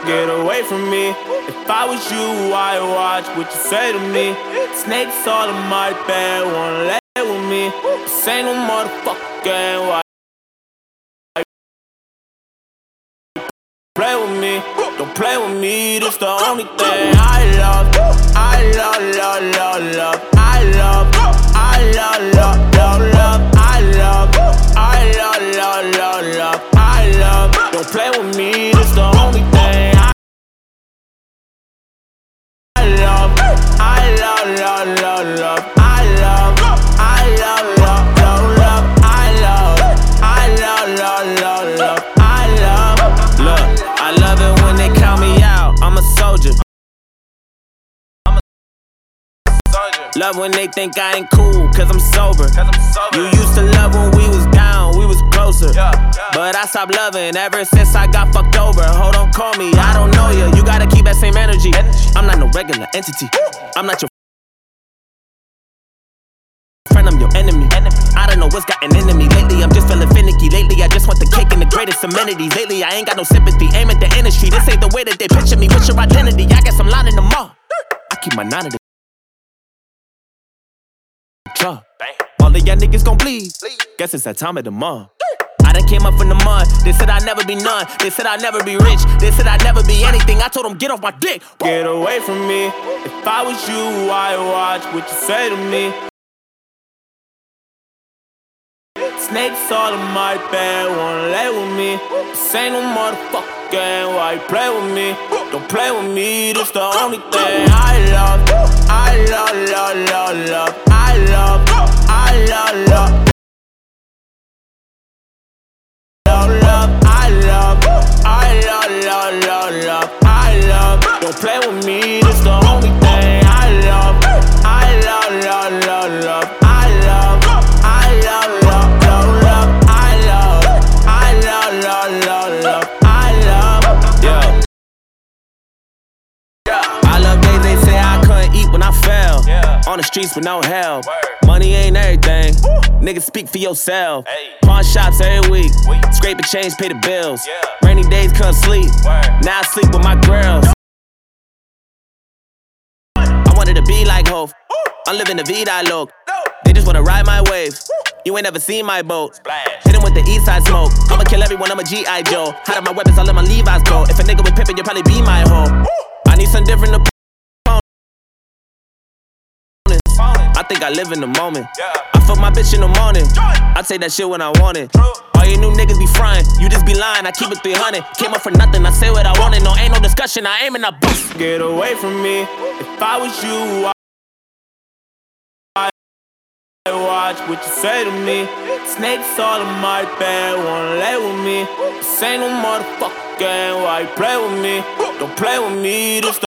Get away from me. If I was you, I'd watch what you say to me. Snakes all in my bed, wanna lay with me. This ain't no motherfucking why. Play with me, don't play with me. This the only thing I love. I love, love, love, love. I love, I love, love, love, love. I love, I love, love, love, love. I love, don't play with me. This the only thing I love. I love, love, love, love. I love, I love, love, love, love. I love, I love, love, love, love. I love, look, I love it when they count me out. I'm a soldier. Love when they think I ain't cool, cause I'm sober. You used to love when we was down, we was closer. But I stopped loving ever since I got fucked over. Hold on, call me, I don't know ya. You gotta keep that same energy. I'm not no regular entity. I'm not your friend, I'm your enemy. I don't know what's gotten into me. Lately I'm just feeling finicky. Lately I just want the cake and the greatest amenities. Lately I ain't got no sympathy. Aim at the industry. This ain't the way that they picture me. What's your identity? I guess I'm lining them all. I keep my 9 at the truck. All of y'all niggas gon' bleed. Guess it's that time of the month. I done came up from the mud. They said I'd never be none. They said I'd never be rich. They said I'd never be anything. I told them get off my dick. Get away from me. If I was you, I'd watch what you say to me. Snakes all in my bed, wanna lay with me. This ain't no motherfucking why you play with me. Don't play with me, this the only thing I love. I love, love, love, love. I love, I love, love, love, love. I love, I love, love, love, love. I love, don't play with me, this the only thing I love. I love, love, love, love. I love, I love, love, love, love. I love, I love, love, love, love. I love, yeah. I love days they say I couldn't eat when I fell. On the streets with no help. Money ain't everything. Niggas speak for yourself. Pawn shops every week. Scrape a change, pay the bills. Rainy days couldn't sleep. Now I sleep with my girls. I wanted to be like Hov. I'm living the vida loc. They just wanna ride my wave. You ain't never seen my boat. Hit him with the east side smoke. I'ma kill everyone, I'm a G.I. Joe. Hide up my weapons, I'll let my Levi's go. If a nigga was pimpin', you'll probably be my hoe. I need some different opponents. I think I live in the moment. I fuck my bitch in the morning. I take that shit when I want it. All you new niggas be frying, you just be lying. I keep it 300. Came up for nothing, I say what I wanted. No, ain't no discussion, I aim and I boost. Get away from me. If I was you, I watch what you say to me. Snakes all in my bed, wanna lay with me. This ain't no motherfucking why you play with me. Don't play with me, this